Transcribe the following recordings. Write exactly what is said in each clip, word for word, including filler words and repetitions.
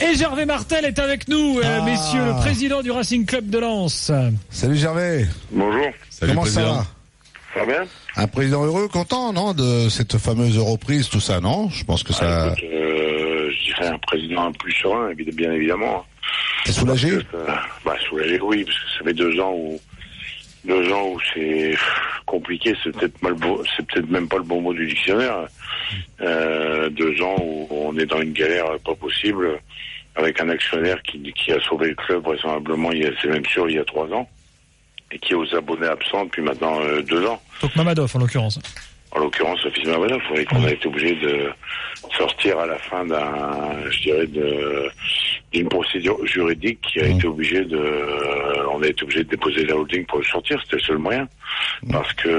Et Gervais Martel est avec nous, ah. euh, messieurs, le président du Racing Club de Lens. Salut Gervais. Bonjour. Salut, Comment président. ça va? Ça va bien? Un président heureux, content, non, de cette fameuse reprise, tout ça, non? Je pense que ah, ça... Écoute, euh, je dirais un président un plus serein, bien évidemment. T'es soulagé? Que, euh, bah, soulagé, oui, parce que ça fait deux ans où... Deux ans où c'est compliqué, c'est peut-être mal beau, c'est peut-être même pas le bon mot du dictionnaire. Euh, deux ans où on est dans une galère pas possible, avec un actionnaire qui, qui a sauvé le club vraisemblablement, il y a, c'est même sûr, il y a trois ans, et qui est aux abonnés absents depuis maintenant euh, deux ans. Donc Mamadov en l'occurrence. En l'occurrence, Fils Mamadov, oui, qu'on a été obligé de sortir à la fin d'un, je dirais, de, d'une procédure juridique qui a mmh. été obligé de, on a été obligé de déposer la holding pour le sortir, c'était le seul moyen. Mmh. Parce que,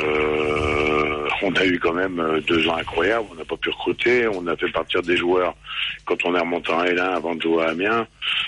euh, on a eu quand même deux ans incroyables, on n'a pas pu recruter, on a fait partir des joueurs quand on est remonté en L un avant de jouer à Amiens,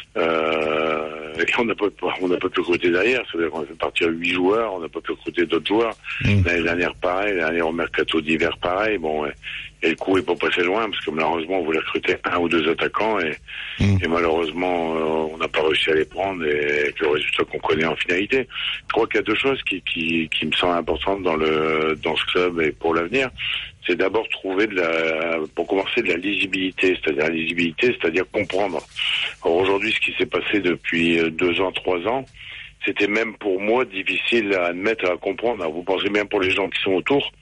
euh, et on n'a pas, on n'a pas pu recruter derrière, c'est-à-dire qu'on a fait partir huit joueurs, on n'a pas pu recruter d'autres joueurs. Mmh. L'année dernière, pareil, l'année dernière au mercato d'hiver, pareil, bon, ouais. Et le coup est pas passé loin, parce que malheureusement, on voulait recruter un ou deux attaquants, et, mmh. et malheureusement, euh, on n'a pas réussi à les prendre, et avec le résultat qu'on connaît en finalité. Je crois qu'il y a deux choses qui, qui, qui me semblent importantes dans le, dans ce club et pour l'avenir. C'est d'abord trouver de la, pour commencer, de la lisibilité, c'est-à-dire la lisibilité, c'est-à-dire comprendre. Alors aujourd'hui, ce qui s'est passé depuis deux ans, trois ans, c'était même pour moi difficile à admettre, à comprendre. Alors vous pensez bien pour les gens qui sont autour.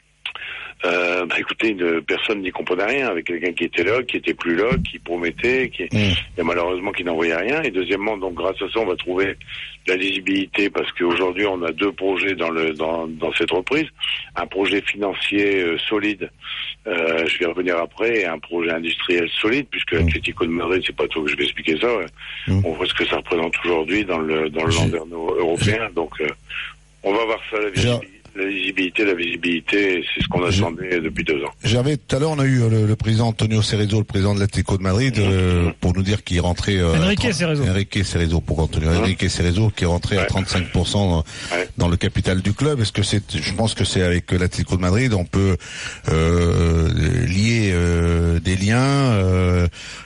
Euh, bah écoutez, une personne n'y comprenait rien, avec quelqu'un qui était là, qui était plus là, qui promettait, qui mmh. et malheureusement qui n'envoyait rien. Et deuxièmement, donc grâce à ça, on va trouver de la lisibilité, parce qu'aujourd'hui, on a deux projets dans le dans, dans cette reprise, un projet financier euh, solide. Euh, je vais revenir après, et un projet industriel solide, puisque mmh. l'Atlético de Madrid, c'est pas tout que je vais expliquer ça. Ouais. Mmh. On voit ce que ça représente aujourd'hui dans le dans le landerneau européen. Donc, euh, on va voir ça la visibilité. La lisibilité, la visibilité, c'est ce qu'on attendait depuis deux ans. J'avais tout à l'heure, on a eu le, le président Antonio Cerezo, le président de l'Atlético de Madrid, mmh. euh, pour nous dire qu'il rentrait. Euh, Enrique Cerezo. Enrique Cerezo pour Antonio. Mmh. Enrique Cerezo qui est rentré ouais. à trente-cinq pour cent dans, ouais. dans le capital du club. Est-ce que c'est, je pense que c'est avec l'Atlético de Madrid, on peut euh, lier euh, des liens euh,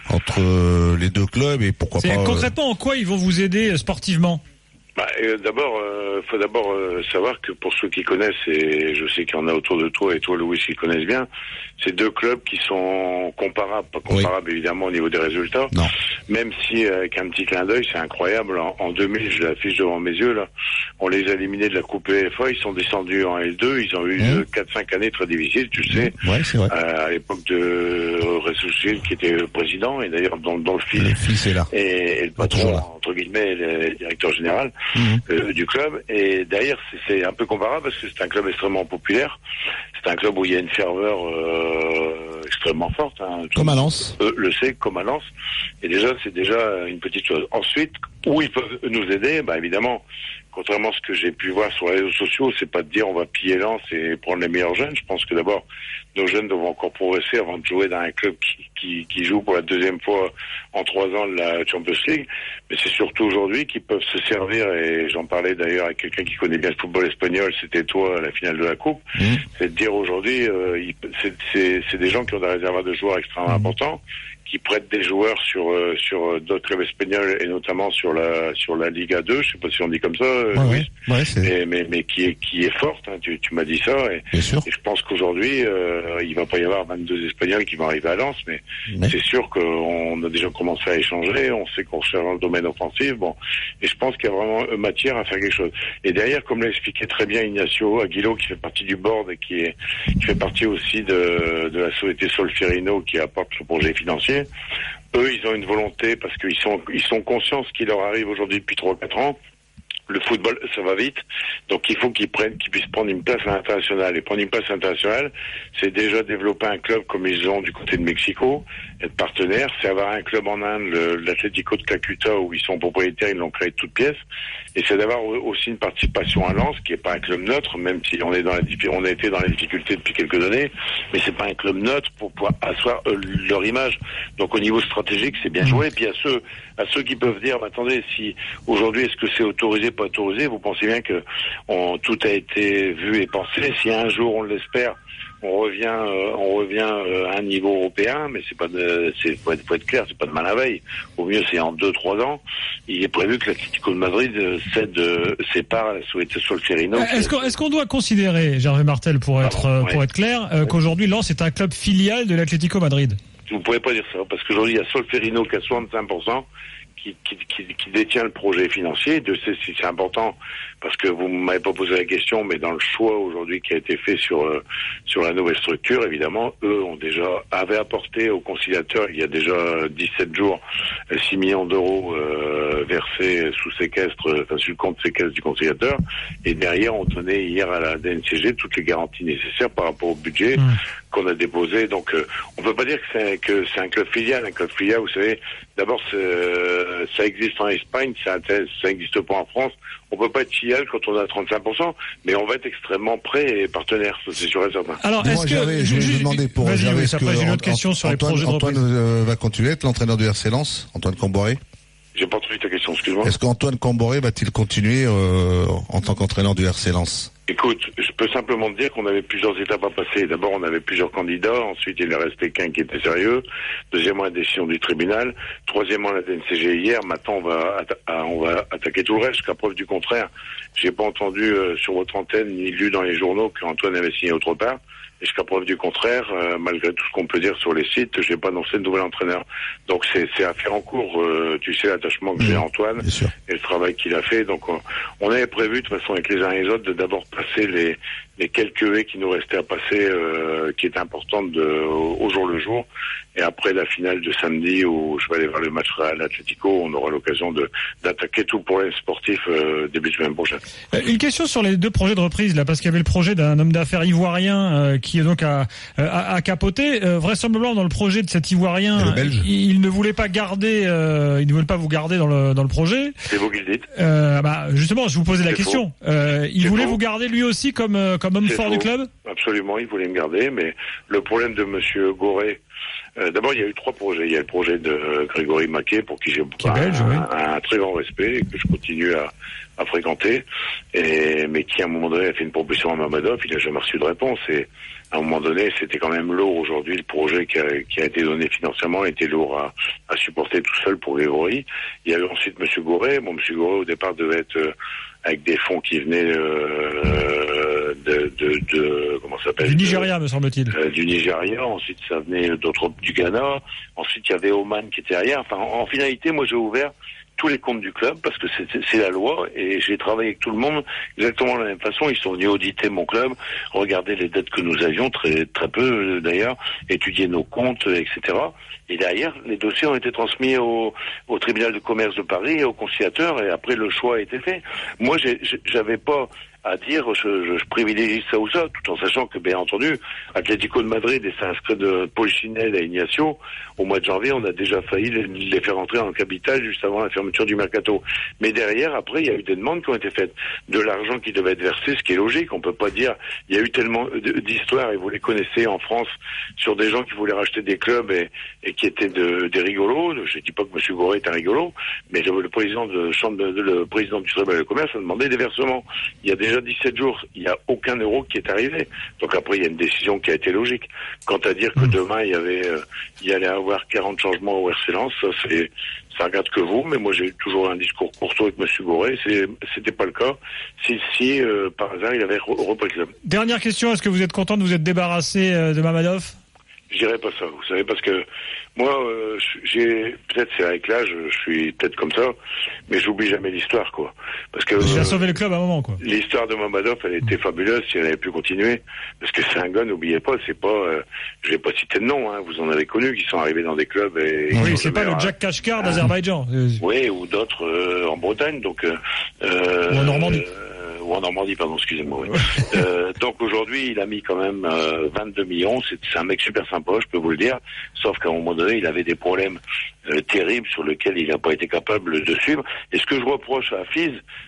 entre les deux clubs et pourquoi c'est pas. Concrètement, en quoi ils vont vous aider sportivement? Bah, euh, d'abord, il euh, faut d'abord euh, savoir que pour ceux qui connaissent, et je sais qu'il y en a autour de toi et toi Louis qui connaissent bien, c'est deux clubs qui sont comparables, pas comparables oui. évidemment au niveau des résultats, non. même si euh, avec un petit clin d'œil, c'est incroyable, en, en deux mille, je l'affiche devant mes yeux là, on les a éliminés de la Coupe P F A, ils sont descendus en L deux, ils ont eu mmh. quatre cinq années très difficiles, tu sais, ouais, c'est vrai. Euh, à l'époque de Ressuscil qui était le président, et d'ailleurs dont, dont le fils, le fils est là. Et, et le patron, entre guillemets, le, le directeur général, Mmh. Euh, du club, et d'ailleurs c'est, c'est un peu comparable parce que c'est un club extrêmement populaire, c'est un club où il y a une ferveur euh, extrêmement forte, hein. Comme à Lens, euh, le sait, comme à Lens, et déjà c'est déjà une petite chose. Ensuite, où ils peuvent nous aider, bah évidemment, contrairement à ce que j'ai pu voir sur les réseaux sociaux, c'est pas de dire on va piller Lens et prendre les meilleurs jeunes. Je pense que d'abord nos jeunes doivent encore progresser avant de jouer dans un club qui, qui, qui joue pour la deuxième fois en trois ans de la Champions League. Mais c'est surtout aujourd'hui qu'ils peuvent se servir, et j'en parlais d'ailleurs avec quelqu'un qui connaît bien le football espagnol, c'était toi à la finale de la Coupe, mmh. c'est de dire aujourd'hui, euh, c'est, c'est, c'est des gens qui ont des réservoirs de joueurs extrêmement mmh. importants, qui prêtent des joueurs sur euh, sur d'autres clubs espagnols, et notamment sur la sur la Liga deux, je sais pas si on dit comme ça, euh, ouais, Louis, ouais, ouais, c'est... Mais, mais mais qui est qui est forte, hein, tu, tu m'as dit ça, et, et je pense qu'aujourd'hui euh, il va pas y avoir vingt-deux Espagnols qui vont arriver à Lens, mais, mais... c'est sûr qu'on a déjà commencé à échanger, on sait qu'on recherche dans le domaine offensif, bon, et je pense qu'il y a vraiment matière à faire quelque chose. Et derrière, comme l'a expliqué très bien Ignacio Aguilo, qui fait partie du board et qui est qui fait partie aussi de de la société Solferino, qui apporte le projet financier. Eux, ils ont une volonté, parce qu'ils sont ils sont conscients de ce qui leur arrive aujourd'hui depuis trois quatre ans. Le football, ça va vite, donc il faut qu'ils prennent, qu'ils puissent prendre une place à l'international. Et prendre une place internationale, c'est déjà développer un club comme ils ont du côté de Mexico, être partenaire, c'est avoir un club en Inde, le, l'Atlético de Calcutta, où ils sont propriétaires, ils l'ont créé de toutes pièces, et c'est d'avoir aussi une participation à Lens, qui est pas un club neutre, même si on est dans la, on a été dans la difficulté depuis quelques années, mais c'est pas un club neutre pour pouvoir asseoir euh, leur image. Donc au niveau stratégique, c'est bien joué. Et puis à ceux, à ceux qui peuvent dire, bah, attendez, si aujourd'hui est-ce que c'est autorisé, pas autorisé, vous pensez bien que on, tout a été vu et pensé. Si un jour, on l'espère, on revient, euh, on revient euh, à un niveau européen, mais c'est pas de, c'est faut être, faut être clair, c'est pas demain la veille. Au mieux, c'est en deux, trois ans. Il est prévu que l'Atlético de Madrid cède euh, ses parts à la Société Solferino. Est-ce qu'on, est-ce qu'on doit considérer, Gervais Martel, pour être, Pardon, pour ouais. être clair, euh, qu'aujourd'hui Lens est un club filial de l'Atlético Madrid? Vous pouvez pas dire ça, parce qu'aujourd'hui, il y a Solferino qui a soixante-cinq pour cent. Qui, qui, qui, qui détient le projet financier. De c'est, c'est important parce que vous m'avez pas posé la question, mais dans le choix aujourd'hui qui a été fait sur euh, sur la nouvelle structure, évidemment, eux ont déjà avaient apporté au conciliateur il y a déjà dix-sept jours six millions d'euros euh, versés sous séquestre, enfin sur le compte séquestre du conciliateur, et derrière on donnait hier à la D N C G toutes les garanties nécessaires par rapport au budget mmh. qu'on a déposé. Donc euh, on peut pas dire que c'est que c'est un club filial. Un club filial, vous savez, d'abord c'est euh, ça existe en Espagne, ça ça existe pas en France. On peut pas être filial quand on a trente-cinq pour cent, mais on va être extrêmement prêt et partenaire, ça c'est sûr et certain. Alors, est-ce que je vais vous demander pour Vas-y, oui, après j'ai une autre question sur les projets de reprise. Antoine va continuer à être l'entraîneur du R C Lens, Antoine Comboré? J'ai pas entendu ta question, excuse-moi. Est-ce qu'Antoine Comboré va-t-il continuer euh, en tant qu'entraîneur du R C Lens? Écoute, je peux simplement te dire qu'on avait plusieurs étapes à passer. D'abord, on avait plusieurs candidats. Ensuite, il est resté qu'un qui était sérieux. Deuxièmement, la décision du tribunal. Troisièmement, la D N C G hier. Maintenant, on va, atta- on va attaquer tout le reste. Jusqu'à preuve du contraire, j'ai pas entendu euh, sur votre antenne ni lu dans les journaux qu'Antoine avait signé autre part. Et jusqu'à preuve du contraire, euh, malgré tout ce qu'on peut dire sur les sites, j'ai pas annoncé de nouvel entraîneur. Donc c'est, c'est affaire en cours. Euh, tu sais l'attachement que j'ai à Antoine et le travail qu'il a fait. Donc on, on avait prévu de toute façon avec les uns et les autres de d'abord passer les, les quelques haies qui nous restaient à passer, euh, qui étaient importantes de, au, au jour le jour. Et après la finale de samedi où je vais aller voir le match Real Atlético, on aura l'occasion de d'attaquer tout le problème sportif euh, début de semaine prochaine. Une question sur les deux projets de reprise là, parce qu'il y avait le projet d'un homme d'affaires ivoirien euh, qui est donc à, à, à capoter. Euh, vraisemblablement dans le projet de cet ivoirien, il, il ne voulait pas garder, euh, il ne voulait pas vous garder dans le dans le projet. C'est vous qui le dites. Euh, bah justement, je vous posais la C'est question. Euh, il C'est voulait faux. vous garder lui aussi comme comme homme C'est fort faux. du club. Absolument, il voulait me garder, mais le problème de Monsieur Goré. Euh, d'abord, il y a eu trois projets. Il y a le projet de euh, Grégory Maquet, pour qui j'ai un, belge, oui. un, un très grand respect et que je continue à, à fréquenter, et, mais qui à un moment donné a fait une proposition à Mamadov. Il n'a jamais reçu de réponse. Et à un moment donné, c'était quand même lourd aujourd'hui. Le projet qui a, qui a été donné financièrement était lourd à, à supporter tout seul pour Grégory. Il y a eu ensuite Monsieur Goré. Bon, Monsieur Goré au départ devait être euh, avec des fonds qui venaient euh, de, de, de comment ça s'appelle du Nigeria, de, me semble-t-il. Euh, du Nigeria. Ensuite, ça venait d'autres du Ghana. Ensuite, il y avait Oman qui était derrière. Enfin, en, en finalité, moi, j'ai ouvert tous les comptes du club parce que c'est, c'est la loi et j'ai travaillé avec tout le monde exactement de la même façon. Ils sont venus auditer mon club, regarder les dettes que nous avions, très très peu d'ailleurs, étudier nos comptes, et cetera. Et derrière, les dossiers ont été transmis au, au tribunal de commerce de Paris et au conciliateur et après le choix a été fait. Moi, j'ai, j'avais pas à dire je, je, je privilégie ça ou ça, tout en sachant que, bien entendu, Atlético de Madrid et s'inscrit de Polichinelle à Ignacio, au mois de janvier, on a déjà failli les, les faire entrer en capital juste avant la fermeture du mercato. Mais derrière, après, il y a eu des demandes qui ont été faites. De l'argent qui devait être versé, ce qui est logique. On peut pas dire, il y a eu tellement d'histoires, et vous les connaissez en France, sur des gens qui voulaient racheter des clubs et, et qui étaient de, des rigolos. Je dis pas que M. Goré est un rigolo, mais le, le président de chambre de, le président du tribunal de commerce a demandé des versements. Il y a déjà dix-sept jours, il n'y a aucun euro qui est arrivé. Donc après, il y a une décision qui a été logique. Quant à dire que demain, il y avait, euh, il y allait avoir quarante changements au R C Lens, ça c'est, ça regarde que vous, mais moi j'ai eu toujours un discours courtois avec M. Goré, c'est, c'était pas le cas. Si, si euh, par hasard, il avait re- repris le club. Dernière question, est-ce que vous êtes content de vous être débarrassé de Mamadov? Je dirais pas ça, vous savez, parce que moi, euh, j'ai peut-être c'est avec l'âge, je suis peut-être comme ça, mais j'oublie jamais l'histoire, quoi. Parce que j'ai euh, sauvé le club à un moment, quoi. L'histoire de Mamadov, elle était fabuleuse si elle avait pu continuer, parce que c'est un gars, n'oubliez pas, c'est pas, euh, je vais pas citer de nom, hein, vous en avez connu qui sont arrivés dans des clubs. Et, oui, et c'est pas le Jack Kashkar d'Azerbaïdjan. Oui, ou d'autres euh, en Bretagne, donc. Euh, ou en Normandie. Euh, ou en Normandie, pardon, excusez-moi. Oui. euh, donc aujourd'hui, il a mis quand même euh, vingt-deux millions. C'est, c'est un mec super sympa, je peux vous le dire. Sauf qu'à un moment donné, il avait des problèmes euh, terribles sur lesquels il n'a pas été capable de suivre. Et ce que je reproche à Fils,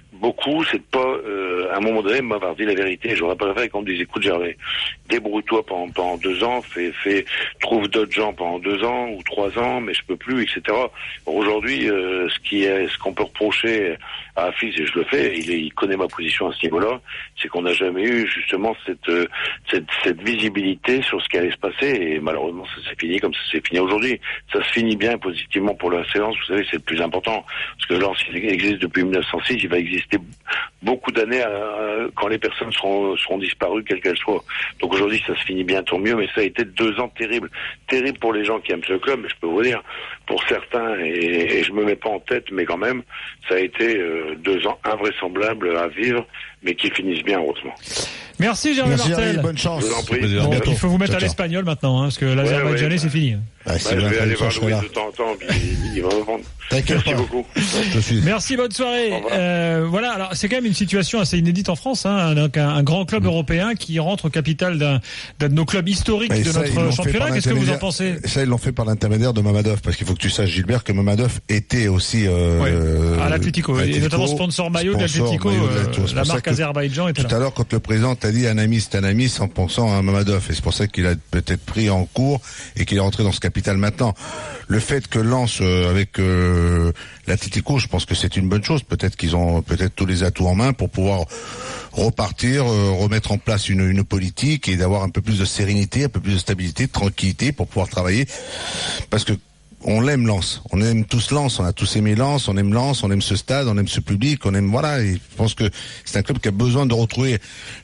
beaucoup, c'est de pas, euh, à un moment donné, m'avoir dit la vérité. J'aurais pas préféré qu'on me dise, écoute, Gervais, débrouille-toi pendant, pendant deux ans, fais, fais, trouve d'autres gens pendant deux ans ou trois ans, mais je peux plus, et cetera. Aujourd'hui, euh, ce qui est, ce qu'on peut reprocher à Fils, et je le fais, il, est, il connaît ma position à ce niveau-là, c'est qu'on n'a jamais eu justement cette, euh, cette, cette visibilité sur ce qui allait se passer, et malheureusement, ça s'est fini comme ça s'est fini aujourd'hui. Ça se finit bien positivement pour la séance, vous savez, c'est le plus important, parce que Lens, il existe depuis mille neuf cent six, il va exister beaucoup d'années à, quand les personnes seront, seront disparues, quelles qu'elles soient. Donc aujourd'hui, ça se finit bien, tant mieux, mais ça a été deux ans terribles. Terribles pour les gens qui aiment ce club, mais je peux vous dire, pour certains, et, et je me mets pas en tête, mais quand même, ça a été euh, deux ans invraisemblables à vivre, mais qui finissent bien, heureusement. Merci Gervais Merci, Martel. Gervais, bonne chance. Bon, il faut vous mettre ciao, à l'espagnol maintenant, hein, parce que l'azerbaïdjanais, ouais, ouais, c'est fini. Bah, bah, je vais aller voir Louis de temps en temps, puis il va me prendre. T'inquiète Merci pas. beaucoup. Je suis... Merci, bonne soirée. Euh, voilà, alors c'est quand même une situation assez inédite en France, hein, donc un, un grand club mmh. européen qui rentre au capital d'un, d'un de nos clubs historiques bah, de ça, notre championnat. Qu'est-ce que vous en pensez? Ça, ils l'ont fait par l'intermédiaire de Mamadov, parce qu'il faut que tu saches, Gilbert, que Mamadov était aussi euh, ouais, à l'Atlético, et notamment sponsor maillot de l'Atlético, euh, la marque Azerbaïdjan était là. Tout à l'heure, quand le président t'a dit un ami, c'est un ami, en pensant à Mamadov, et c'est pour ça qu'il a peut-être pris en cours et qu'il est rentré dans ce capital maintenant. Le fait que Lens euh, avec euh, l'Atlético, je pense que c'est une bonne chose. Peut-être qu'ils ont peut-être tous les atouts en main pour pouvoir repartir, euh, remettre en place une, une politique et d'avoir un peu plus de sérénité, un peu plus de stabilité, de tranquillité pour pouvoir travailler. Parce que on l'aime Lens, on aime tous Lens, on a tous aimé Lens, on aime Lens, on aime ce stade, on aime ce public, on aime, voilà, et je pense que c'est un club qui a besoin de retrouver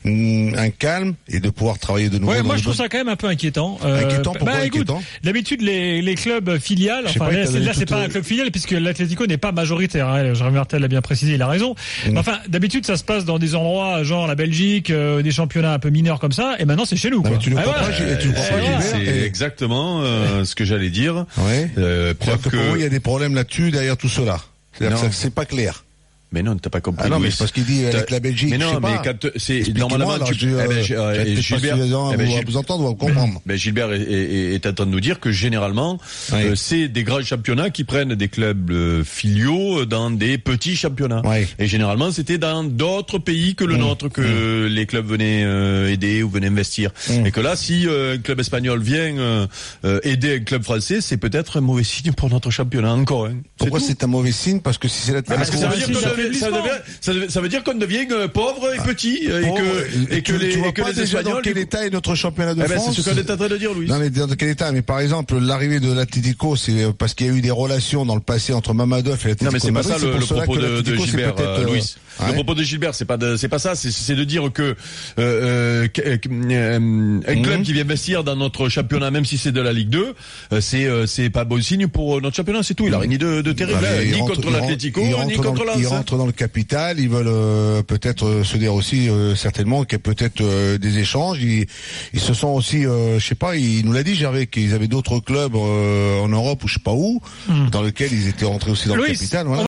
un calme et de pouvoir travailler de nouveau. Ouais, moi je trouve ça quand même un peu inquiétant. Euh, inquiétant, pourquoi bah, écoute, inquiétant d'habitude les, les clubs filiales, enfin pas, là, c'est, là c'est pas un club filial puisque l'Atlético n'est pas majoritaire, hein, Gervais Martel l'a bien précisé, il a raison. Mmh. Mais enfin, d'habitude ça se passe dans des endroits genre la Belgique, euh, des championnats un peu mineurs comme ça, et maintenant c'est chez nous. Quoi. Non, tu ne ah, crois voilà. pas, euh, tu ne crois euh, pas, C'est et... exactement euh, ce que j'allais dire. Ouais. Euh, preuve que, que... il y a des problèmes là-dessus derrière tout cela. C'est-à-dire que ça, c'est pas clair. Mais non, t'as pas compris. Ah non, Louis. mais c'est parce qu'il dit avec la Belgique. Mais non, je sais mais pas. quand c'est normalement, alors, tu, je, eh ben, euh, et Gilbert, eh ben, Gilbert, vous entendre, vous comprendre. Ben Gilbert est, est, est en train de nous dire que généralement, oui. euh, c'est des grands championnats qui prennent des clubs euh, filiaux dans des petits championnats. Oui. Et généralement, c'était dans d'autres pays que le mmh. nôtre que mmh. les clubs venaient euh, aider ou venaient investir. Mmh. Et que là, si euh, un club espagnol vient euh, euh, aider un club français, c'est peut-être un mauvais signe pour notre championnat encore. Hein. Pourquoi c'est, c'est un mauvais signe? Parce que si c'est la parce que ça veut dire qu'on devient, ça devient, ça, ça veut dire qu'on devient euh, pauvre et petit euh, et que et que tu, les tu vois et que pas les déjà Espagnols. Dans quel état est notre championnat de eh ben, France? C'est ce qu'on est en train de dire, Louis. Non mais dans quel état? Mais par exemple, l'arrivée de l'Atlético, c'est parce qu'il y a eu des relations dans le passé entre Mamadov et l'Atlético. Non mais c'est Madrid, pas ça le, le propos de, de Gilbert, euh, Louis. Ouais. Le propos de Gilbert, c'est pas de, c'est pas ça. C'est, c'est de dire que euh, euh, un mmh. club qui vient investir dans notre championnat, même si c'est de la Ligue deux, euh, c'est euh, c'est pas bon signe pour notre championnat. C'est tout. Il a rien dit de, de terrible, bah, ni rentre, contre l'Atlético, ni contre Lens. Ils rentrent dans le capital. Ils veulent euh, peut-être euh, se dire aussi euh, certainement qu'il y a peut-être euh, des échanges. Ils, ils se sont aussi, euh, je sais pas, il nous l'a dit Gervais qu'ils avaient d'autres clubs euh, en Europe ou je sais pas où, mmh. dans lesquels ils étaient rentrés aussi dans Louis, le capital. Voilà.